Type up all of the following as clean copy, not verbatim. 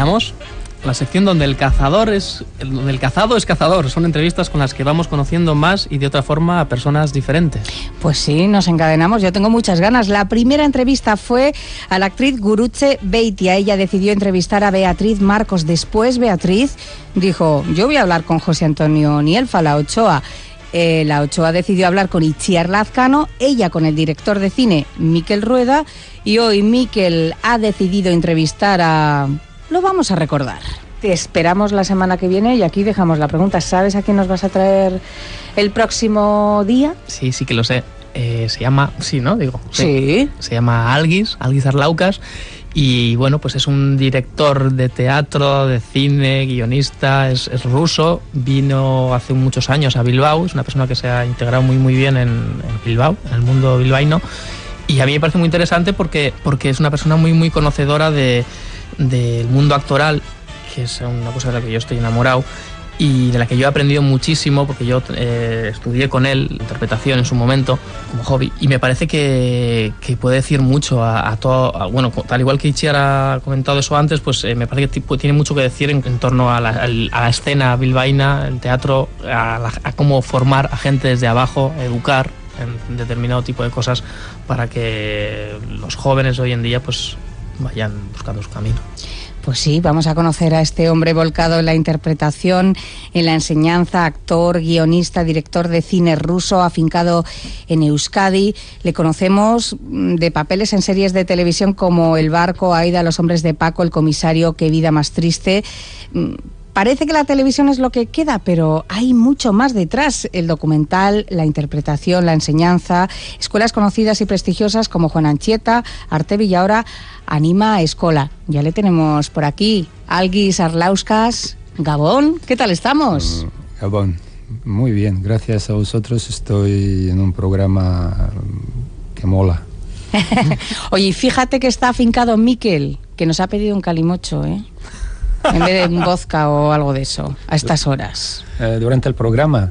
encadenamos la sección donde el cazado es cazador. Son entrevistas con las que vamos conociendo más y de otra forma a personas diferentes. Pues sí, nos encadenamos. Yo tengo muchas ganas. La primera entrevista fue a la actriz Gurutze Beitia. Ella decidió entrevistar a Beatriz Marcos. Después Beatriz dijo, yo voy a hablar con José Antonio Nielfa, la Ochoa. La Ochoa decidió hablar con Itziar Lazcano, ella con el director de cine Mikel Rueda, y hoy Mikel ha decidido entrevistar a... Lo vamos a recordar. Te esperamos la semana que viene y aquí dejamos la pregunta. ¿Sabes a quién nos vas a traer el próximo día? Sí que lo sé. Se llama... Sí, ¿no? Digo. Sí. Se llama Algis Arlaucas. Y bueno, pues es un director de teatro, de cine, guionista, es ruso. Vino hace muchos años a Bilbao. Es una persona que se ha integrado muy bien en Bilbao, en el mundo bilbaíno. Y a mí me parece muy interesante porque es una persona muy conocedora del mundo actoral, que es una cosa de la que yo estoy enamorado y de la que yo he aprendido muchísimo, porque yo estudié con él interpretación en su momento como hobby, y me parece que puede decir mucho a todo. Bueno, tal igual que Itziar ha comentado eso antes, pues me parece que tiene mucho que decir en torno a la escena bilbaína, el teatro, a cómo formar a gente desde abajo, educar en determinado tipo de cosas para que los jóvenes hoy en día pues vayan buscando su camino. Pues sí, vamos a conocer a este hombre volcado en la interpretación, en la enseñanza, actor, guionista, director de cine ruso, afincado en Euskadi. Le conocemos de papeles en series de televisión como El barco, Aida, Los hombres de Paco, El comisario, Qué vida más triste. Parece que la televisión es lo que queda, pero hay mucho más detrás. El documental, la interpretación, la enseñanza, escuelas conocidas y prestigiosas como Juan Anchieta, Artebi y ahora Anima Escola. Ya le tenemos por aquí. Algis Arlaucas, Gabón, ¿qué tal estamos? Gabón, muy bien, gracias a vosotros estoy en un programa que mola. Oye, fíjate que está afincado Mikel, que nos ha pedido un calimocho, ¿eh? En vez de un vodka o algo de eso, a estas horas. Durante el programa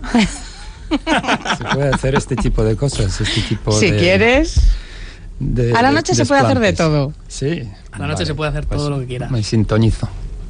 se puede hacer este tipo de cosas, si quieres. A la noche se puede hacer de todo. Sí. A la noche se puede hacer todo lo que quieras. Me sintonizo.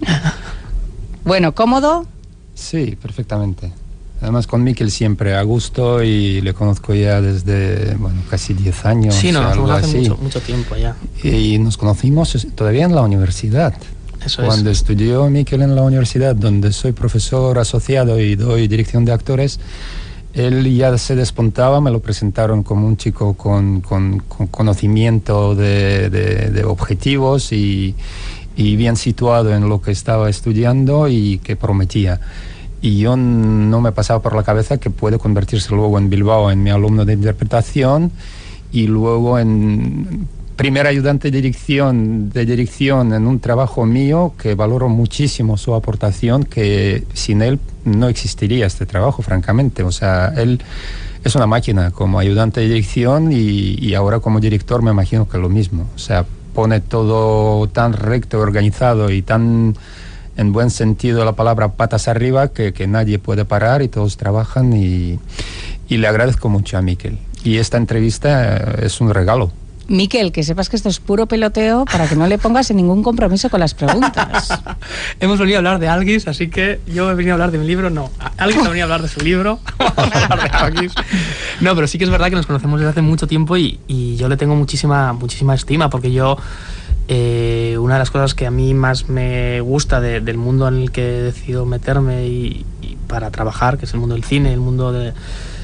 Bueno, ¿cómodo? Sí, perfectamente. Además con Mikel siempre a gusto y le conozco ya desde, casi 10 años. Sí, nos algo conocemos hace así. mucho tiempo ya. Y nos conocimos todavía en la universidad. Eso Cuando estudió Mikel en la universidad, donde soy profesor asociado y doy dirección de actores, él ya se despuntaba, me lo presentaron como un chico con conocimiento de objetivos y bien situado en lo que estaba estudiando y que prometía. Y yo no me pasaba por la cabeza que puede convertirse luego en Bilbao en mi alumno de interpretación y luego en primer ayudante de dirección en un trabajo mío que valoro muchísimo su aportación, que sin él no existiría este trabajo, francamente. O sea, él es una máquina como ayudante de dirección y ahora como director me imagino que lo mismo. O sea, pone todo tan recto, organizado y tan, en buen sentido de la palabra, patas arriba, que nadie puede parar y todos trabajan y le agradezco mucho a Mikel. Y esta entrevista es un regalo. Mikel, que sepas que esto es puro peloteo para que no le pongas en ningún compromiso con las preguntas. Hemos venido a hablar de Algis, así que yo he venido a hablar de mi libro, no. Algis ha venido a hablar de su libro, vamos a hablar de Algis. No, pero sí que es verdad que nos conocemos desde hace mucho tiempo y yo le tengo muchísima estima, porque yo, una de las cosas que a mí más me gusta del mundo en el que he decidido meterme y para trabajar, que es el mundo del cine, el mundo del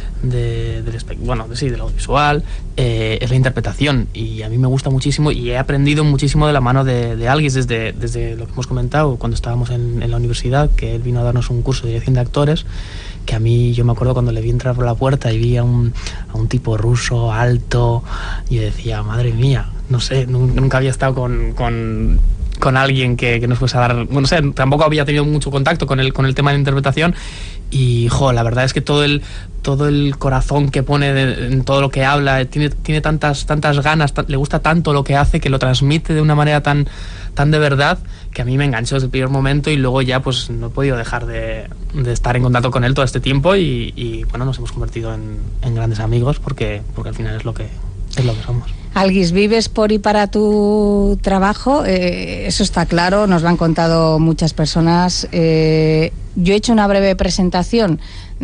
audiovisual, es la interpretación, y a mí me gusta muchísimo y he aprendido muchísimo de la mano de Algis desde lo que hemos comentado cuando estábamos en la universidad, que él vino a darnos un curso de dirección de actores, que a mí, yo me acuerdo cuando le vi entrar por la puerta y vi a un tipo ruso, alto, y yo decía, madre mía, no sé, nunca había estado con alguien que nos fuese a dar, bueno, no sé, tampoco había tenido mucho contacto con el tema de la interpretación y, la verdad es que todo el corazón que pone en todo lo que habla, tiene tantas ganas, le gusta tanto lo que hace, que lo transmite de una manera tan de verdad, que a mí me enganchó desde el primer momento y luego ya pues no he podido dejar de estar en contacto con él todo este tiempo y bueno, nos hemos convertido en grandes amigos porque al final es lo que somos. Alguis, vives por y para tu trabajo, eso está claro, nos lo han contado muchas personas. Yo he hecho una breve presentación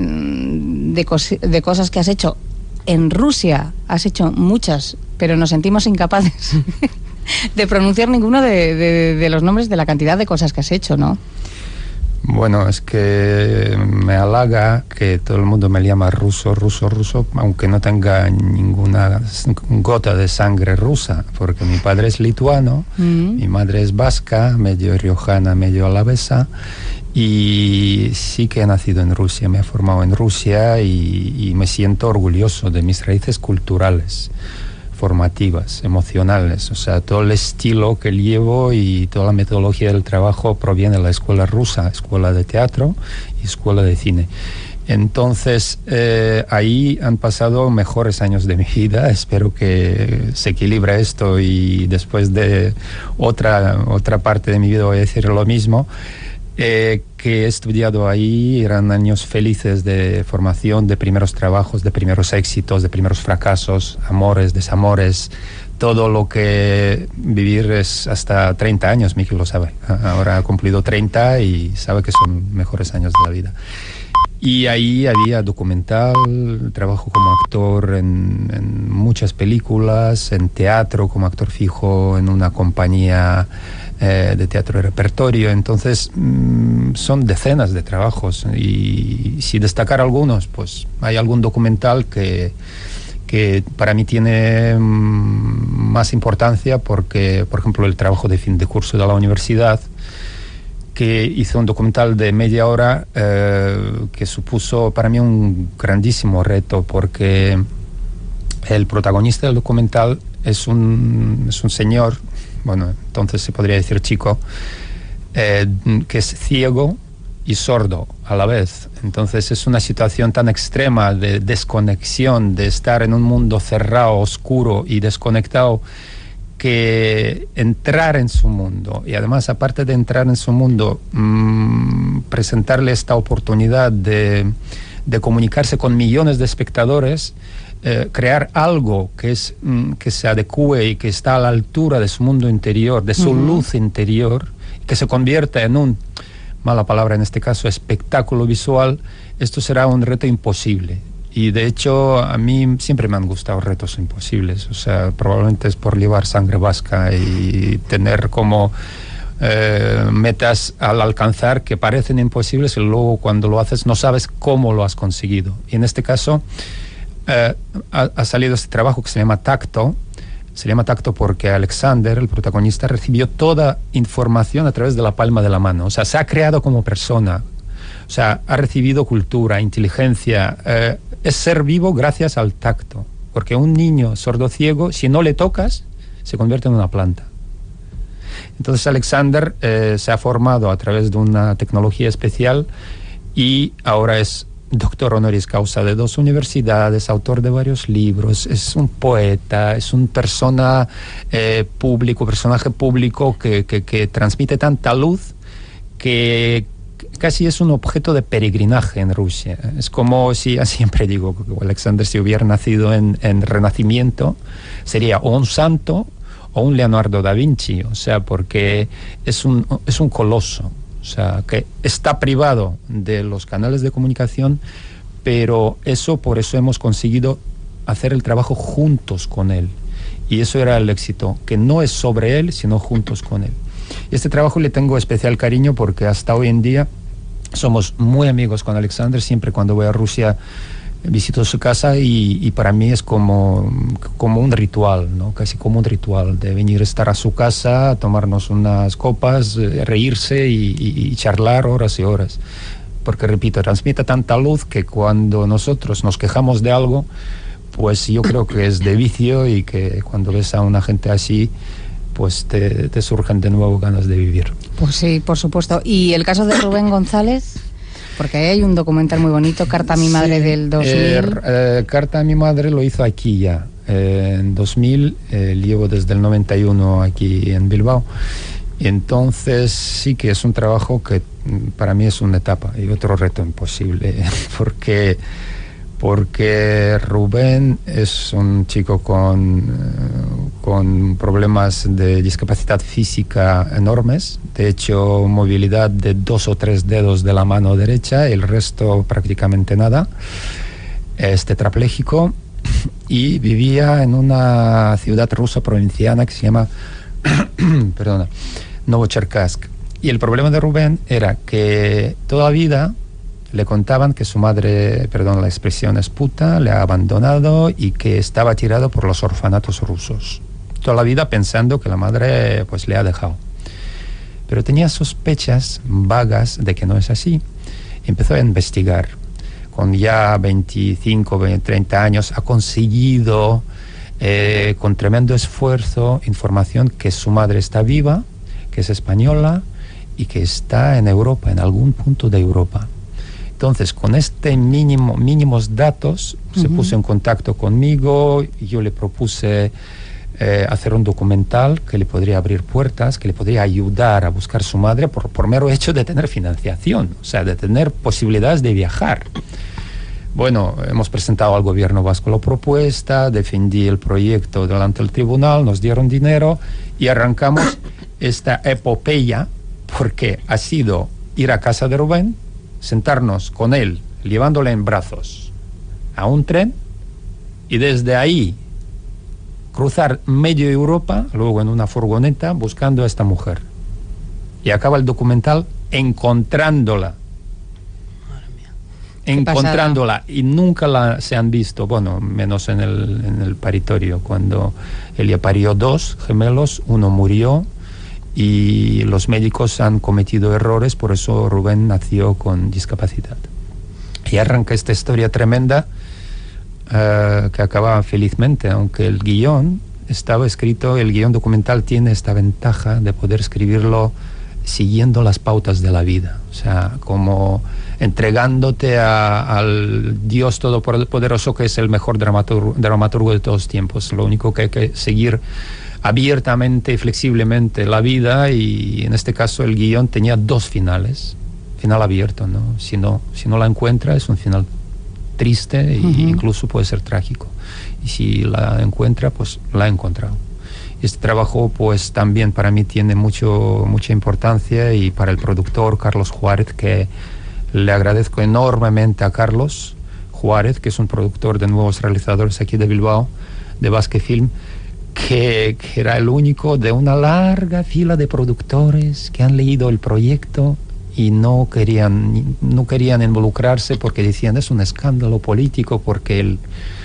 de cosas que has hecho. En Rusia has hecho muchas, pero nos sentimos incapaces de pronunciar ninguno de los nombres de la cantidad de cosas que has hecho, ¿no? Bueno, es que me halaga que todo el mundo me llama ruso, aunque no tenga ninguna gota de sangre rusa, porque mi padre es lituano, mi madre es vasca, medio riojana, medio alavesa, y sí que he nacido en Rusia, me he formado en Rusia y me siento orgulloso de mis raíces culturales, formativas, emocionales. O sea, todo el estilo que llevo y toda la metodología del trabajo proviene de la escuela rusa, escuela de teatro y escuela de cine. Entonces, ahí han pasado mejores años de mi vida. Espero que se equilibre esto y después de otra parte de mi vida voy a decir lo mismo. Que he estudiado ahí, eran años felices de formación, de primeros trabajos, de primeros éxitos, de primeros fracasos, amores, desamores, todo lo que vivir es hasta 30 años, Miki lo sabe. Ahora ha cumplido 30 y sabe que son mejores años de la vida. Y ahí había documental, trabajo como actor en muchas películas, en teatro, como actor fijo en una compañía de teatro de repertorio. Entonces son decenas de trabajos y si destacar algunos, pues hay algún documental que para mí tiene más importancia porque, por ejemplo, el trabajo de fin de curso de la universidad, que hizo un documental de media hora que supuso para mí un grandísimo reto, porque el protagonista del documental es un señor, bueno, entonces se podría decir chico, que es ciego y sordo a la vez. Entonces es una situación tan extrema de desconexión, de estar en un mundo cerrado, oscuro y desconectado, que entrar en su mundo, y además aparte de entrar en su mundo, presentarle esta oportunidad de comunicarse con millones de espectadores, crear algo que se adecue y que está a la altura de su mundo interior, de su luz interior, que se convierta en un, mala palabra en este caso, espectáculo visual. Esto será un reto imposible. Y de hecho a mí siempre me han gustado retos imposibles. O sea, probablemente es por llevar sangre vasca y tener como metas al alcanzar que parecen imposibles y luego cuando lo haces no sabes cómo lo has conseguido. Y en este caso ha salido este trabajo que se llama Tacto. Se llama Tacto porque Alexander, el protagonista, recibió toda información a través de la palma de la mano. O sea, se ha creado como persona. O sea, ha recibido cultura, inteligencia. Es ser vivo gracias al tacto. Porque un niño sordo-ciego, si no le tocas, se convierte en una planta. Entonces Alexander se ha formado a través de una tecnología especial y ahora es doctor honoris causa de 2 universidades, autor de varios libros, es un poeta, es un personaje público que transmite tanta luz que casi es un objeto de peregrinaje en Rusia. Es como si, siempre digo, Alexander, si hubiera nacido en Renacimiento, sería o un santo o un Leonardo da Vinci, o sea, porque es un coloso. O sea, que está privado de los canales de comunicación, pero por eso hemos conseguido hacer el trabajo juntos con él. Y eso era el éxito, que no es sobre él, sino juntos con él. Y este trabajo le tengo especial cariño porque hasta hoy en día somos muy amigos con Alexander. Siempre cuando voy a Rusia visito su casa y para mí es como un ritual, ¿no? Casi como un ritual de venir a estar a su casa, tomarnos unas copas, reírse y charlar horas y horas. Porque, repito, transmite tanta luz que cuando nosotros nos quejamos de algo, pues yo creo que es de vicio y que cuando ves a una gente así, pues te surgen de nuevo ganas de vivir. Pues sí, por supuesto. ¿Y el caso de Rubén González? Porque ahí hay un documental muy bonito, Carta a mi madre, sí, del 2000. Carta a mi madre lo hizo aquí ya, en 2000, llevo desde el 91 aquí en Bilbao. Entonces sí que es un trabajo que para mí es una etapa y otro reto imposible, porque Rubén es un chico con con problemas de discapacidad física enormes, de hecho movilidad de 2 o 3 dedos de la mano derecha, el resto prácticamente nada, tetrapléjico, y vivía en una ciudad rusa provinciana que se llama Novocherkassk. Y el problema de Rubén era que toda la vida le contaban que su madre, perdón la expresión, es puta, le ha abandonado y que estaba tirado por los orfanatos rusos. Toda la vida pensando que la madre pues le ha dejado. Pero tenía sospechas vagas de que no es así. Empezó a investigar. Con ya 25, 30 años ha conseguido, con tremendo esfuerzo, información que su madre está viva, que es española y que está en Europa, en algún punto de Europa. Entonces, con mínimos datos, se puso en contacto conmigo y yo le propuse hacer un documental que le podría abrir puertas, que le podría ayudar a buscar su madre por mero hecho de tener financiación, o sea, de tener posibilidades de viajar. Bueno, hemos presentado al gobierno vasco la propuesta, defendí el proyecto delante del tribunal, nos dieron dinero y arrancamos esta epopeya, porque ha sido ir a casa de Rubén, sentarnos con él, llevándole en brazos a un tren y desde ahí cruzar medio Europa, luego en una furgoneta, buscando a esta mujer. Y acaba el documental encontrándola. Encontrándola. Y nunca se han visto, bueno, menos en el paritorio, cuando ella parió 2 gemelos, uno murió y los médicos han cometido errores, por eso Rubén nació con discapacidad. Y arranca esta historia tremenda que acaba felizmente, aunque el guión estaba escrito, el guión documental tiene esta ventaja de poder escribirlo siguiendo las pautas de la vida, o sea, como entregándote al Dios Todopoderoso, que es el mejor dramaturgo de todos los tiempos. Lo único que hay que seguir abiertamente y flexiblemente la vida, y en este caso el guión tenía 2 finales, final abierto, ¿no? Si no la encuentra es un final triste e incluso puede ser trágico, y si la encuentra, pues la ha encontrado. Este trabajo pues también para mí tiene mucha importancia, y para el productor Carlos Juárez, que le agradezco enormemente a Carlos Juárez, que es un productor de nuevos realizadores aquí de Bilbao, de Basque Film, que era el único de una larga fila de productores que han leído el proyecto y no querían involucrarse porque decían es un escándalo político, porque el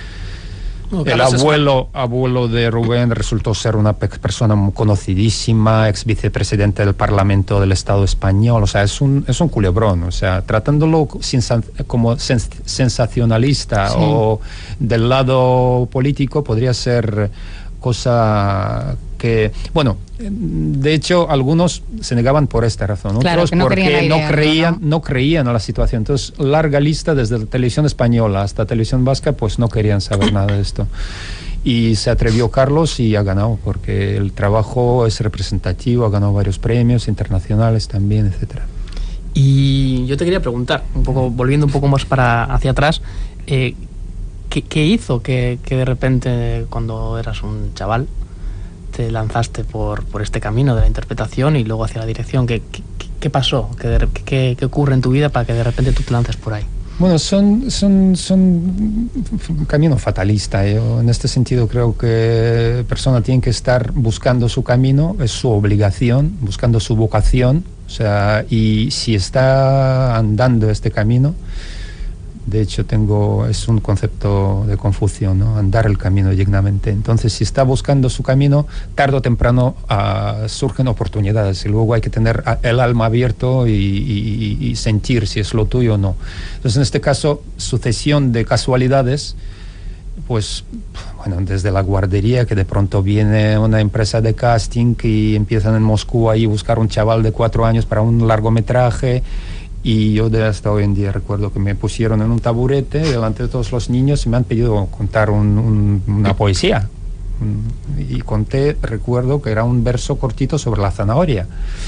abuelo de Rubén resultó ser una persona conocidísima, ex vicepresidente del Parlamento del Estado español, o sea, es un culebrón, o sea, tratándolo como sensacionalista, sí, o del lado político podría ser cosa que, bueno, de hecho algunos se negaban por esta razón, claro, otros porque no creían a la situación. Entonces, larga lista, desde la televisión española hasta televisión vasca, pues no querían saber nada de esto. Y se atrevió Carlos y ha ganado, porque el trabajo es representativo, ha ganado varios premios internacionales también, etcétera. Y yo te quería preguntar, un poco volviendo un poco más hacia atrás, ¿qué hizo que de repente, cuando eras un chaval, te lanzaste por este camino de la interpretación y luego hacia la dirección? ¿Qué pasó? ¿Qué ocurre en tu vida para que de repente tú te lances por ahí? Bueno, son un camino fatalista. Yo en este sentido creo que la persona tiene que estar buscando su camino, es su obligación, buscando su vocación, o sea, y si está andando este camino, de hecho es un concepto de Confucio, ¿no? Andar el camino dignamente. Entonces, si está buscando su camino, tarde o temprano surgen oportunidades, y luego hay que tener el alma abierto y sentir si es lo tuyo o no. Entonces, en este caso, sucesión de casualidades, pues, bueno, desde la guardería, que de pronto viene una empresa de casting y empiezan en Moscú ahí a buscar un chaval de 4 años para un largometraje. Y yo hasta hoy en día recuerdo que me pusieron en un taburete delante de todos los niños y me han pedido contar una poesía. Y conté, recuerdo que era un verso cortito sobre la zanahoria.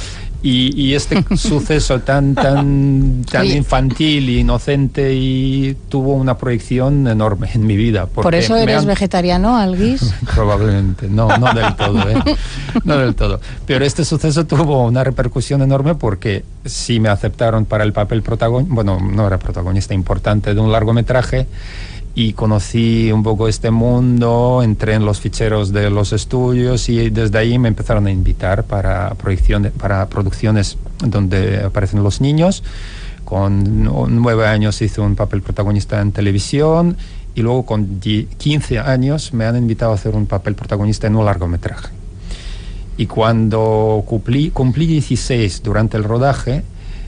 Y este suceso tan infantil e inocente y tuvo una proyección enorme en mi vida. ¿Por eso eres vegetariano, Alguis? Probablemente, no del todo, no del todo. Pero este suceso tuvo una repercusión enorme porque sí me aceptaron para el papel protagonista, bueno, no era protagonista importante de un largometraje, y conocí un poco este mundo, entré en los ficheros de los estudios y desde ahí me empezaron a invitar para producciones donde aparecen los niños. Con 9 años hice un papel protagonista en televisión y luego con 15 años me han invitado a hacer un papel protagonista en un largometraje. Y cuando cumplí 16 durante el rodaje,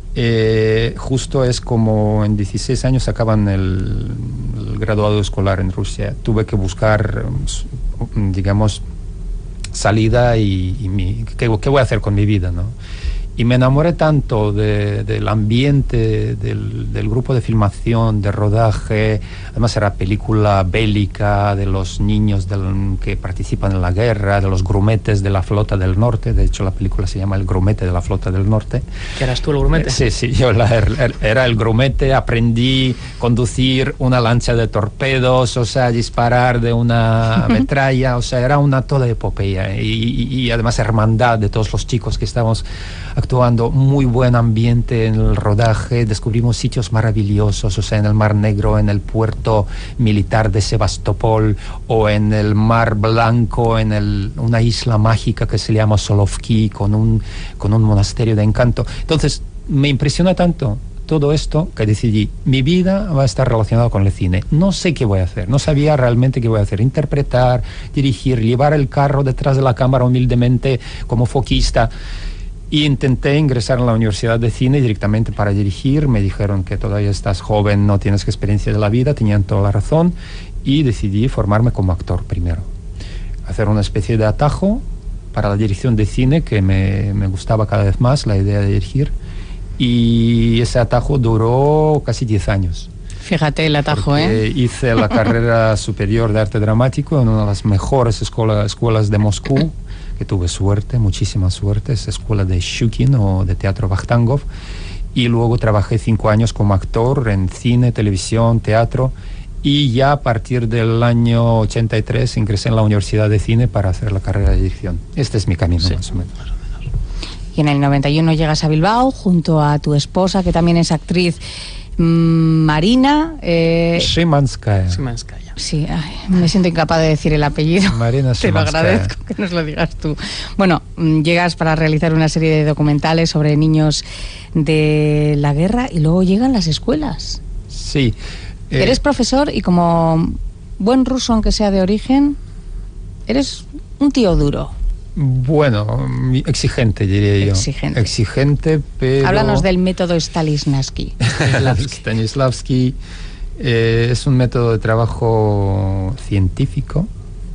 justo es como en 16 años acaban el graduado escolar en Rusia. Tuve que buscar, digamos, salida y ¿qué voy a hacer con mi vida, ¿no? Y me enamoré tanto del ambiente, del grupo de filmación, de rodaje. Además era película bélica de los niños que participan en la guerra, de los grumetes de la flota del norte. De hecho, la película se llama El grumete de la flota del norte. ¿Que eras tú el grumete? Sí, yo era el grumete. Aprendí a conducir una lancha de torpedos, o sea, disparar de una metralla. O sea, era una toda epopeya. Y además hermandad de todos los chicos que estábamos actuando, muy buen ambiente en el rodaje, descubrimos sitios maravillosos, o sea, en el Mar Negro, en el puerto militar de Sebastopol, o en el Mar Blanco, en una isla mágica que se llama Solovki, con un monasterio de encanto. Entonces, me impresiona tanto todo esto que decidí, mi vida va a estar relacionada con el cine. No sé qué voy a hacer, no sabía realmente qué voy a hacer. Interpretar, dirigir, llevar el carro detrás de la cámara humildemente como foquista. Y intenté ingresar en la Universidad de Cine directamente para dirigir. Me dijeron que todavía estás joven, no tienes experiencia de la vida, tenían toda la razón. Y decidí formarme como actor primero. Hacer una especie de atajo para la dirección de cine, que me gustaba cada vez más la idea de dirigir. Y ese atajo duró casi 10 años. Fíjate el atajo, Hice la carrera superior de arte dramático en una de las mejores escuelas de Moscú, que tuve suerte, muchísima suerte, es escuela de Shukin o de teatro Vakhtangov, y luego trabajé 5 años como actor en cine, televisión, teatro, y ya a partir del año 83 ingresé en la Universidad de Cine para hacer la carrera de dirección. Este es mi camino, sí, más o menos. Y en el 91 llegas a Bilbao junto a tu esposa, que también es actriz, Marina Szymanskaya. Sí, me siento incapaz de decir el apellido. Marina Te lo agradezco que nos lo digas tú. Bueno, llegas para realizar una serie de documentales sobre niños de la guerra y luego llegan las escuelas. Sí. Eres profesor y como buen ruso, aunque sea de origen, eres un tío duro. Bueno, exigente, diría yo. Exigente, pero... Háblanos del método Stanislavski. Stanislavski es un método de trabajo científico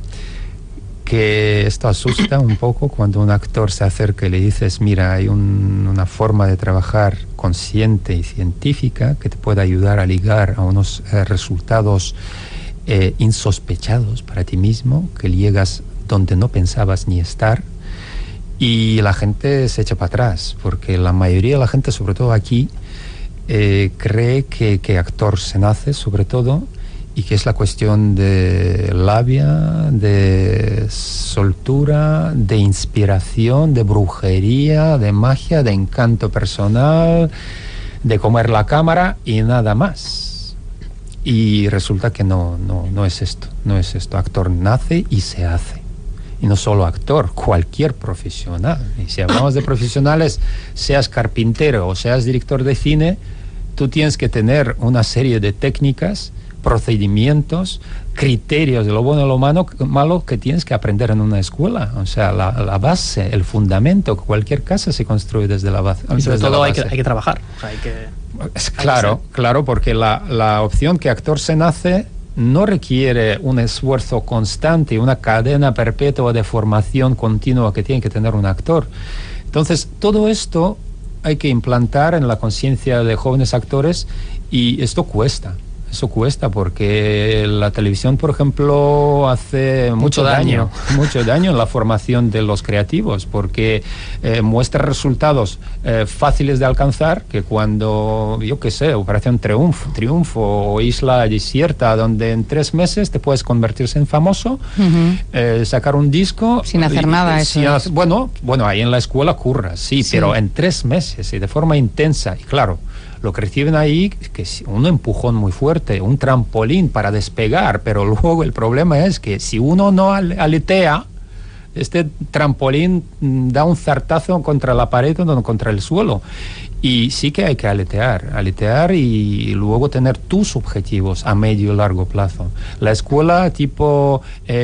que esto asusta un poco cuando un actor se acerca y le dices, mira, hay una forma de trabajar consciente y científica que te puede ayudar a ligar a unos resultados insospechados para ti mismo, que llegas donde no pensabas ni estar, y la gente se echa para atrás, porque la mayoría de la gente, sobre todo aquí, cree que actor se nace, sobre todo, y que es la cuestión de labia, de soltura, de inspiración, de brujería, de magia, de encanto personal, de comer la cámara y nada más. Y resulta que no es esto, no es esto. Actor nace y se hace. Y no solo actor, cualquier profesional. Y si hablamos de profesionales, seas carpintero o seas director de cine, tú tienes que tener una serie de técnicas, procedimientos, criterios de lo bueno y lo malo que tienes que aprender en una escuela. O sea, la base, el fundamento, cualquier casa se construye desde la base. Y sobre todo hay que trabajar. O sea, Claro, porque la opción que actor se nace no requiere un esfuerzo constante, una cadena perpetua de formación continua que tiene que tener un actor. Entonces, todo esto hay que implantar en la conciencia de jóvenes actores y esto cuesta. Eso cuesta porque la televisión, por ejemplo, hace mucho daño en la formación de los creativos, porque muestra resultados fáciles de alcanzar, que cuando, yo qué sé, Operación Triunfo o Isla Desierta, donde en 3 meses te puedes convertirse en famoso, sacar un disco sin hacer nada. Bueno, ahí en la escuela curras, sí, pero en 3 meses y de forma intensa. Y claro, lo que reciben ahí que es un empujón muy fuerte, un trampolín para despegar, pero luego el problema es que si uno no aletea, este trampolín da un zartazo contra la pared o contra el suelo. Y sí que hay que aletear y luego tener tus objetivos a medio y largo plazo. La escuela tipo,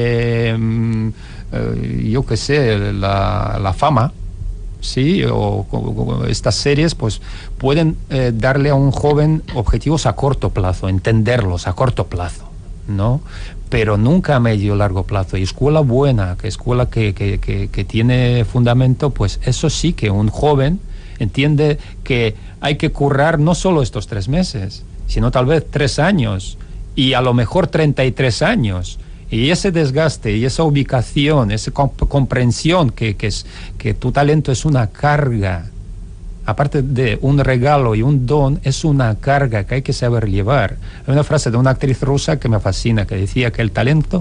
yo qué sé, la fama, sí, o estas series pues pueden darle a un joven objetivos a corto plazo, entenderlos a corto plazo, ¿no? Pero nunca a medio o largo plazo. Y escuela buena, escuela que tiene fundamento, pues eso sí que un joven entiende que hay que currar no solo estos 3 meses, sino tal vez 3 años y a lo mejor 33 años. Y ese desgaste y esa ubicación, esa comprensión que tu talento es una carga, aparte de un regalo y un don, es una carga que hay que saber llevar. Hay una frase de una actriz rusa que me fascina, que decía que el talento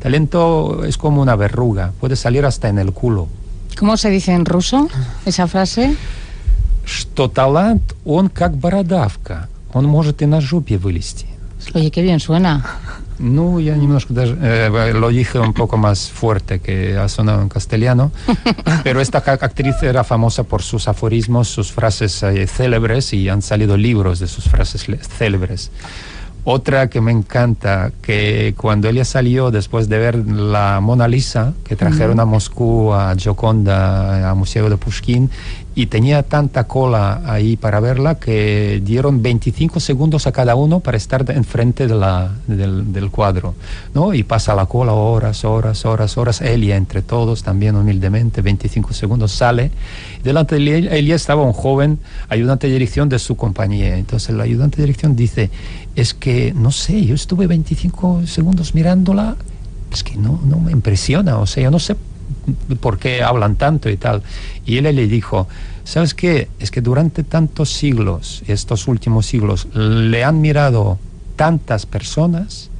es como una verruga, puede salir hasta en el culo. ¿Cómo se dice en ruso esa frase? Что талант, он как бородавка, он может и на жопе вылезти. Oye, qué bien suena. No, ya немножко даже, lo dije un poco más fuerte que ha sonado en castellano, pero esta actriz era famosa por sus aforismos, sus frases célebres, y han salido libros de sus frases célebres. Otra que me encanta, que cuando ella salió después de ver la Mona Lisa, que trajeron a Moscú, a Gioconda, al Museo de Pushkin, y tenía tanta cola ahí para verla que dieron 25 segundos a cada uno para estar enfrente del cuadro, ¿no? Y pasa la cola horas, ella entre todos también humildemente, 25 segundos, sale. Delante de ella estaba un joven ayudante de dirección de su compañía. Entonces el ayudante de dirección dice, es que, no sé, yo estuve 25 segundos mirándola, es que no me impresiona, o sea, yo no sé por qué hablan tanto y tal. Y él le dijo, ¿sabes qué? Es que durante tantos siglos, estos últimos siglos, le han mirado tantas personas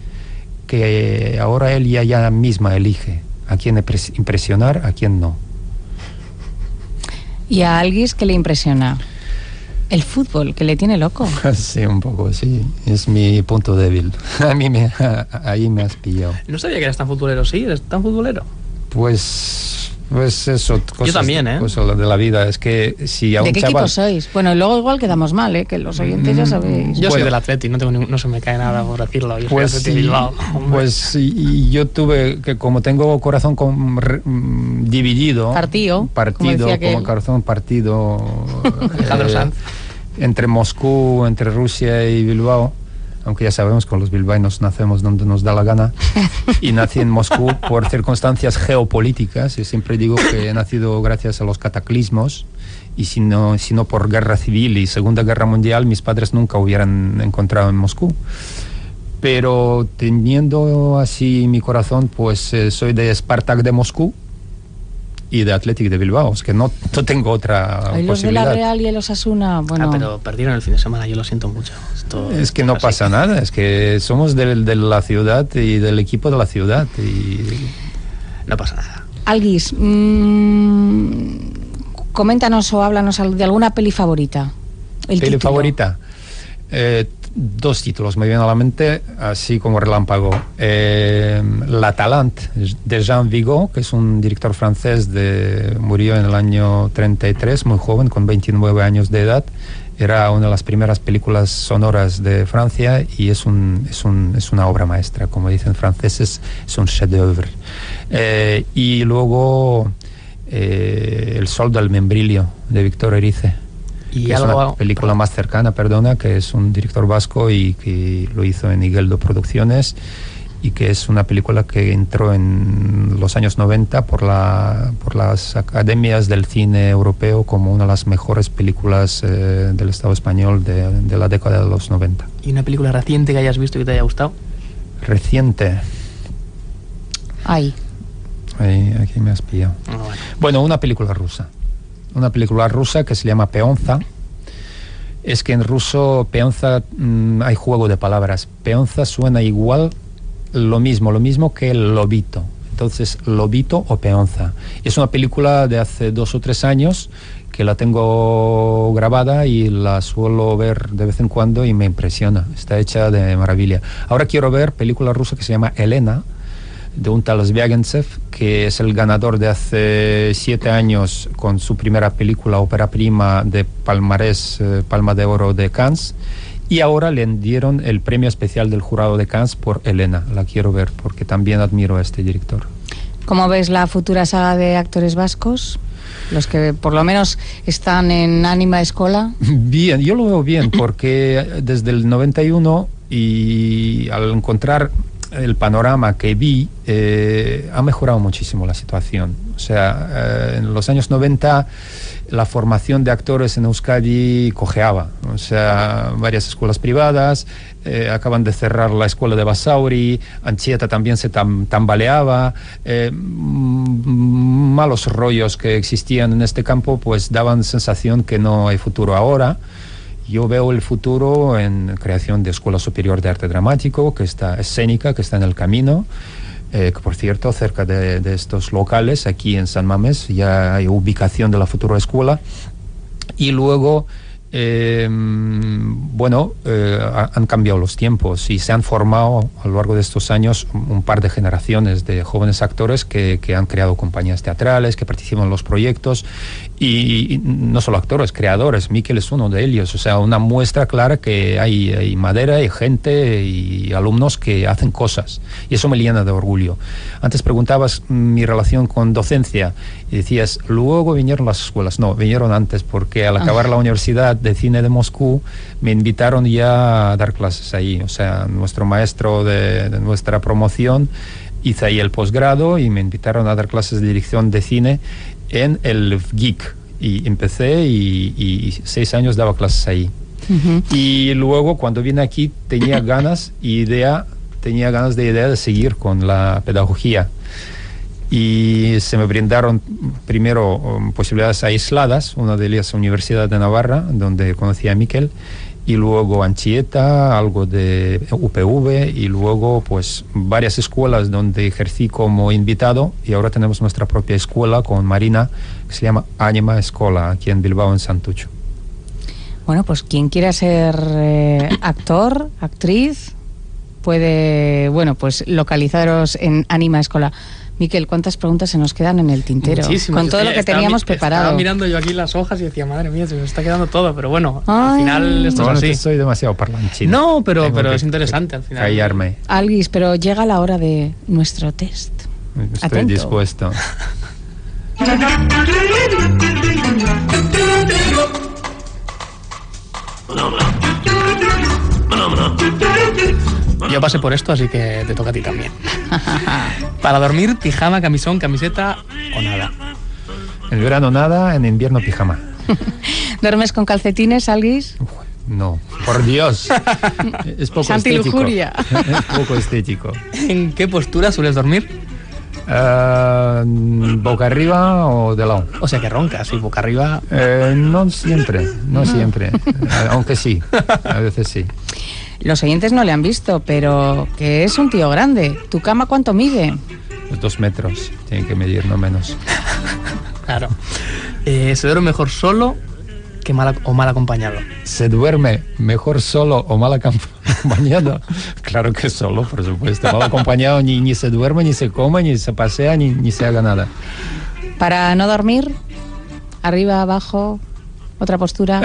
que ahora ella misma elige a quién impresionar, a quién no. ¿Y a Alguis qué le impresiona? El fútbol, que le tiene loco. Sí, un poco, sí. Es mi punto débil. Ahí me has pillado. No sabía que eras tan futbolero. Sí, eres tan futbolero. Pues eso. Yo también, Cosas de la vida. Es que si a un ¿De qué chaval... equipo sois? Bueno, luego igual quedamos mal, ¿eh? Que los oyentes ya sabéis. Yo soy del Atleti, no se me cae nada por decirlo. Yo soy Atleti Bilbao. Pues y yo tuve que, como tengo corazón dividido... Partido, como corazón partido... entre Moscú, entre Rusia y Bilbao, aunque ya sabemos que los bilbaínos nacemos donde nos da la gana, y nací en Moscú por circunstancias geopolíticas. Yo siempre digo que he nacido gracias a los cataclismos, y si no por guerra civil y Segunda Guerra Mundial, mis padres nunca hubieran encontrado en Moscú. Pero teniendo así mi corazón, pues soy de Spartak de Moscú y de Athletic de Bilbao, es que no tengo otra posibilidad. Los de la Real y el Osasuna, bueno... pero perdieron el fin de semana, yo lo siento mucho. Es que no pasa nada, es que somos de la ciudad y del equipo de la ciudad y... No pasa nada. Alguis, coméntanos o háblanos de alguna peli favorita. ¿Peli favorita? 2 títulos me vienen a la mente, así como relámpago. La Talente, de Jean Vigo, que es un director francés, murió en el año 33, muy joven, con 29 años de edad. Era una de las primeras películas sonoras de Francia y es una obra maestra, como dicen franceses, es un chef-d'œuvre. Y luego El sol del membrillo, de Víctor Erice. Y es una película más cercana, que es un director vasco y que lo hizo en Igueldo Producciones. y que es una película que entró en los años 90 por las academias del cine europeo como una de las mejores películas del Estado español de la década de los 90. ¿Y una película reciente que hayas visto y que te haya gustado? Reciente. Ahí. Aquí me has pillado. Bueno, una película rusa. Una película rusa que se llama Peonza. Es que en ruso peonza hay juego de palabras. Peonza suena igual, lo mismo que el lobito. Entonces, lobito o peonza. Es una película de hace 2 o 3 años que la tengo grabada y la suelo ver de vez en cuando y me impresiona. Está hecha de maravilla. Ahora quiero ver película rusa que se llama Elena, de un tal Zvyagintsev, que es el ganador de hace 7 años con su primera película, ópera prima de palmarés, Palma de Oro de Cannes, y ahora le dieron el premio especial del jurado de Cannes por Elena. La quiero ver porque también admiro a este director. ¿Cómo ves la futura saga de actores vascos? Los que por lo menos están en Anima Escola. Bien, yo lo veo bien porque desde el 91 y al encontrar el panorama que vi, ha mejorado muchísimo la situación. O sea, en los años 90 la formación de actores en Euskadi cojeaba. O sea, varias escuelas privadas, acaban de cerrar la escuela de Basauri, Anchieta también se tambaleaba, malos rollos que existían en este campo pues daban sensación que no hay futuro ahora. Yo veo el futuro en creación de Escuela Superior de Arte Dramático, que está escénica, que está en el camino, que por cierto, cerca de estos locales, aquí en San Mamés, ya hay ubicación de la futura escuela. Y luego, han cambiado los tiempos y se han formado a lo largo de estos años un par de generaciones de jóvenes actores que han creado compañías teatrales, que participan en los proyectos. Y no solo actores, creadores. Miquel es uno de ellos. O sea, una muestra clara que hay madera, hay gente y alumnos que hacen cosas. Y eso me llena de orgullo. Antes preguntabas mi relación con docencia y decías, luego vinieron las escuelas. No, vinieron antes, porque al acabar la Universidad de Cine de Moscú me invitaron ya a dar clases ahí. O sea, nuestro maestro de nuestra promoción hizo ahí el posgrado y me invitaron a dar clases de dirección de cine en el GIC, y empecé y 6 años daba clases ahí. Y luego cuando vine aquí tenía ganas de idea de seguir con la pedagogía, y se me brindaron primero posibilidades aisladas, una de ellas Universidad de Navarra, donde conocí a Miquel, y luego Anchieta, algo de UPV, y luego pues varias escuelas donde ejercí como invitado, y ahora tenemos nuestra propia escuela con Marina, que se llama Anima Escola, aquí en Bilbao, en Santucho. Bueno, pues quien quiera ser actor, actriz, puede, pues localizaros en Anima Escola. Miquel, ¿cuántas preguntas se nos quedan en el tintero? Muchísimas. Con todo lo que teníamos preparado. Estaba mirando yo aquí las hojas y decía, madre mía, se me está quedando todo, pero bueno, al final esto es así. Soy demasiado parlanchín. No, pero es interesante al final. Callarme. Alguis, pero llega la hora de nuestro test. Estoy Atento. dispuesto. Yo pasé por esto, así que te toca a ti también. Para dormir, pijama, camisón, camiseta o nada. En verano nada, en invierno pijama. ¿Duermes con calcetines, Alguis? No, por Dios. Es poco estético. Lujuria. Es poco estético. ¿En qué postura sueles dormir? ¿Boca arriba o de lado? O sea que roncas y boca arriba. No siempre. Aunque sí, a veces sí. Los oyentes no le han visto, pero que es un tío grande. ¿Tu cama cuánto mide? Pues 2 metros, tiene que medir no menos. Claro. ¿Se duerme mejor solo que mal acompañado? ¿Se duerme mejor solo o mal acompañado? Claro que solo, por supuesto. Mal acompañado ni se duerme, ni se come, ni se pasea, ni se haga nada. Para no dormir, arriba, abajo, otra postura.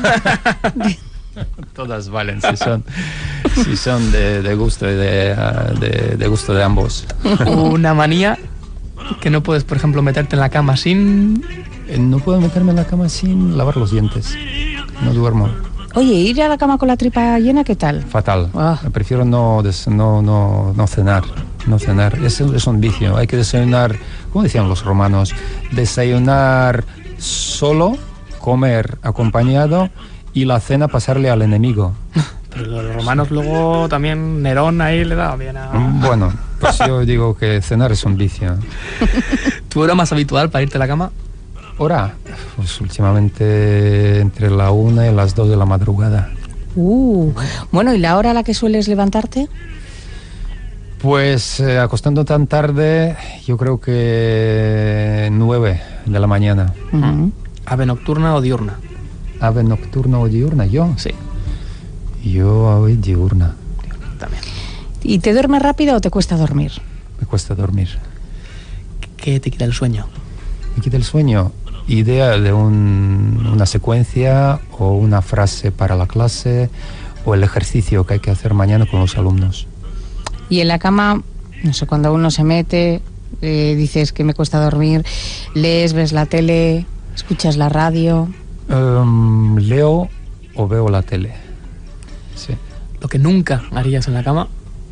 Todas valen, si son de gusto y de gusto de ambos. Una manía que no puedes, por ejemplo, meterte en la cama sin... No puedo meterme en la cama sin lavar los dientes. No duermo. Oye, ir a la cama con la tripa llena, ¿qué tal? Fatal. Prefiero no cenar. No cenar. Es un vicio. Hay que desayunar, como decían los romanos, desayunar solo, comer acompañado y la cena pasarle al enemigo. Pero los romanos luego también Nerón ahí le daba bien a... Bueno, pues yo digo que cenar es un vicio. ¿Tu hora más habitual para irte a la cama? ¿Hora? Pues últimamente entre la 1 y las 2 de la madrugada. Bueno, ¿y la hora a la que sueles levantarte? Pues acostando tan tarde, yo creo que 9 de la mañana. ¿Ave nocturna o diurna? ¿Ave nocturna o diurna? ¿Yo? Sí. Yo ave diurna. También. ¿Y te duermes rápido o te cuesta dormir? Me cuesta dormir. ¿Qué te quita el sueño? Me quita el sueño. Idea de una secuencia o una frase para la clase o el ejercicio que hay que hacer mañana con los alumnos. Y en la cama, no sé, cuando uno se mete, dices que me cuesta dormir, lees, ves la tele, escuchas la radio. Leo o veo la tele. Sí. Lo que nunca harías en la cama.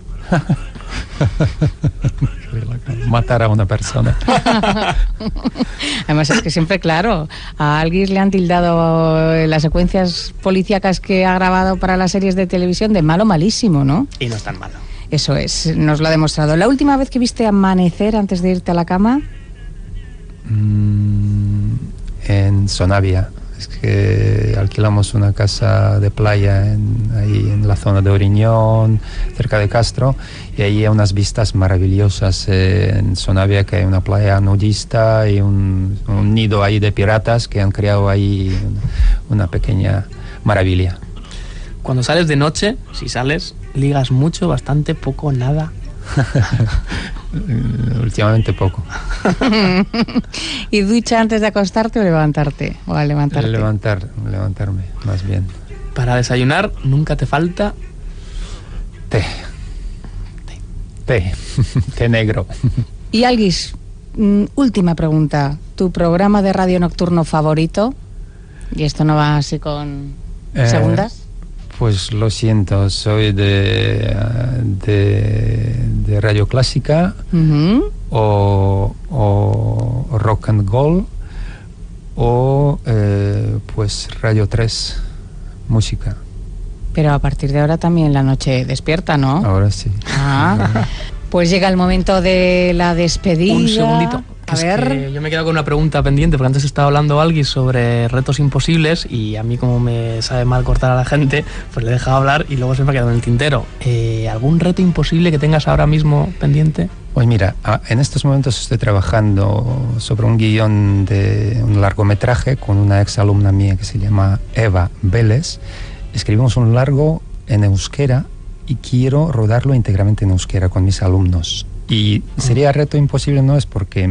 Matar a una persona. Además es que siempre, claro, a Alguis le han tildado las secuencias policíacas que ha grabado para las series de televisión de malo malísimo, ¿no? Y no es tan malo. Eso es, nos lo ha demostrado. ¿La última vez que viste amanecer antes de irte a la cama? En Sonavia. Es que alquilamos una casa de playa ahí en la zona de Oriñón, cerca de Castro, y ahí hay unas vistas maravillosas en Sonavia, que hay una playa nudista y un nido ahí de piratas que han creado ahí una pequeña maravilla. Cuando sales de noche, si sales, ligas mucho, bastante, poco, nada. Últimamente poco. ¿Y ducha antes de acostarte o levantarte? O al levantarte. Levantarme, más bien. Para desayunar, ¿nunca te falta? Té negro. Y Alguis, última pregunta. ¿Tu programa de radio nocturno favorito? Y esto no va así con segundas. Pues lo siento, soy de radio clásica o rock and roll o pues Radio 3, música. Pero a partir de ahora también la noche despierta, ¿no? Ahora sí. Pues llega el momento de la despedida. Un segundito. A ver. Que yo me he quedado con una pregunta pendiente, porque antes estaba hablando alguien sobre retos imposibles y a mí, como me sabe mal cortar a la gente, pues le he dejado hablar y luego se me ha quedado en el tintero. ¿Algún reto imposible que tengas ahora mismo pendiente? Pues mira, en estos momentos estoy trabajando sobre un guión de un largometraje con una exalumna mía que se llama Eva Vélez. Escribimos un largo en euskera y quiero rodarlo íntegramente en euskera con mis alumnos. Y sería reto imposible, no es porque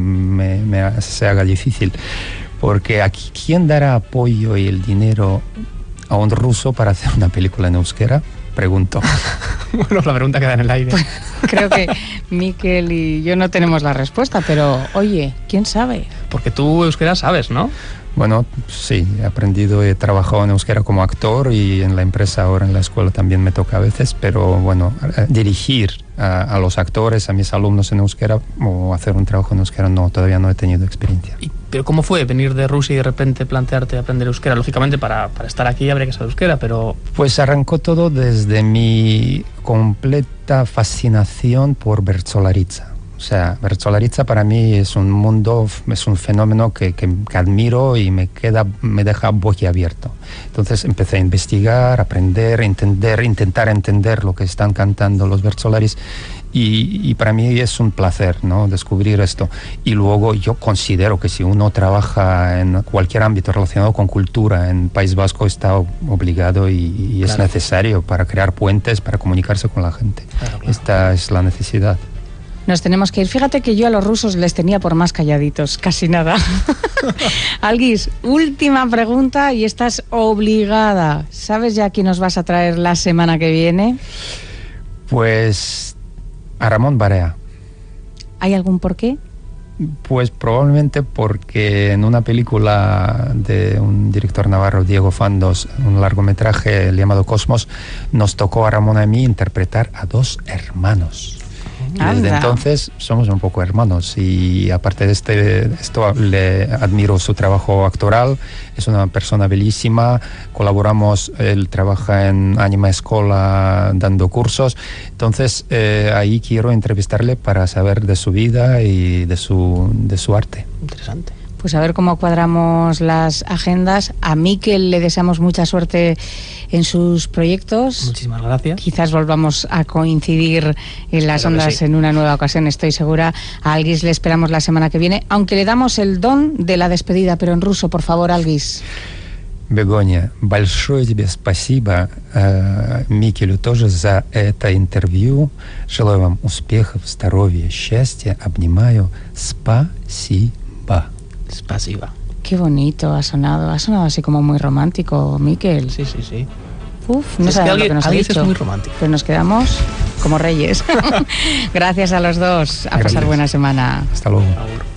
se haga difícil, porque aquí, ¿quién dará apoyo y el dinero a un ruso para hacer una película en euskera? Pregunto. Bueno, la pregunta queda en el aire. Pues, creo que Miquel y yo no tenemos la respuesta, pero oye, ¿quién sabe? Porque tú euskera sabes, ¿no? Bueno, sí, he aprendido, he trabajado en euskera como actor y en la empresa ahora en la escuela también me toca a veces, pero bueno, dirigir a los actores, a mis alumnos en euskera o hacer un trabajo en euskera todavía no he tenido experiencia. ¿Pero cómo fue venir de Rusia y de repente plantearte aprender euskera? Lógicamente para estar aquí habría que saber euskera, pero... Pues arrancó todo desde mi completa fascinación por Bertsolaritza. O sea, Bertsolaritza para mí es un mundo, es un fenómeno que admiro y me deja boquiabierto. Entonces empecé a investigar, aprender, intentar entender lo que están cantando los Bertsolaris y para mí es un placer, ¿no?, descubrir esto. Y luego yo considero que si uno trabaja en cualquier ámbito relacionado con cultura en País Vasco está obligado y es necesario para crear puentes, para comunicarse con la gente. Claro. Esta es la necesidad. Nos tenemos que ir. Fíjate que yo a los rusos les tenía por más calladitos, casi nada. Alguis, última pregunta y estás obligada. ¿Sabes ya quién nos vas a traer la semana que viene? Pues a Ramón Barea. ¿Hay algún porqué? Pues probablemente porque en una película de un director navarro, Diego Fandos, un largometraje llamado Cosmos, nos tocó a Ramón y a mí interpretar a dos hermanos. Y desde entonces somos un poco hermanos, y aparte de esto le admiro su trabajo actoral. Es una persona bellísima, colaboramos, él trabaja en Anima Escola dando cursos, entonces ahí quiero entrevistarle para saber de su vida y de su arte. Interesante. Pues a ver cómo cuadramos las agendas. A Mikel le deseamos mucha suerte en sus proyectos. Muchísimas gracias. Quizás volvamos a coincidir en las ondas en una nueva ocasión, estoy segura. A Algis le esperamos la semana que viene, aunque le damos el don de la despedida, pero en ruso, por favor, Algis. Бегоня, большое тебе спасибо, Микелю тоже, за это интервью. Желаю вам успехов, здоровья, счастья. Обнимаю. Спасибо. Spasiba. Qué bonito ha sonado así como muy romántico, Mikel. Sí, sí, sí. Uf, no sabemos lo que nos ha dicho. Es muy romántico. Pero nos quedamos como reyes. Gracias a los dos. A pasar buena semana. Hasta luego. Agur.